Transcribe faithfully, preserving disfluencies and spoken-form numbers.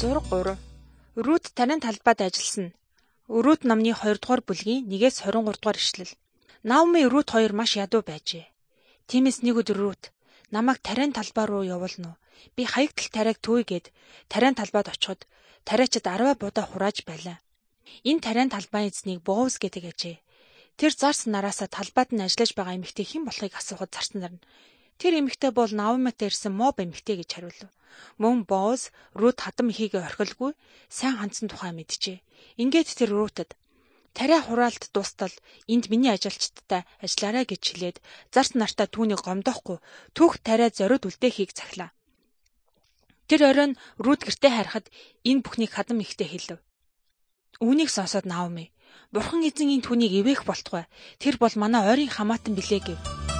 Зураг гурав. Рут тарийн талбайд ажилласан. Рут номны хоёрдугаар бүлгийн нэгээс хорин гурав дугаар ишлэл. Наоми Рут хоёр маш ядуу байжээ. Тиймээс нэг өдөр Рут намайг тарийн талбай руу явуулна уу? Би хаягдл тариаг төвгээд тарийн талбайд очиход тариачид арваа будаа хурааж байлаа. Энэ тарийн талбайн эзнийг Боуз гэдэг ажээ. Тэр зарс нараасаа талбайд нь ажиллаж байгаа эмэгтэй хэн болохыг асуухад зарсан нар нь тэр эмэгтэй бол Наомитой ирсэн Моб эмэгтэй гэж хариулв. Мөн Боуз Рут хадам ихийг орхилгүй сайн хандсан тухай мэджээ. Ингээд тэр Рутад тариа хураалт дуустал энд миний ажилчдтай ажиллаарай гэж хэлээд зарс нартаа түүнийг гомдоохгүй түүх тариа зориуд үлдээхийг захилаа. Тэр оройн Рут гэртээ харахад энэ бүхнийг хадам ихтэй хэлв. Үүнийг сонсоод Наоми бурхан эзэн энэ түүнийг ивээх болтугай. Тэр бол манай ойрын хамаатан билээ гэв.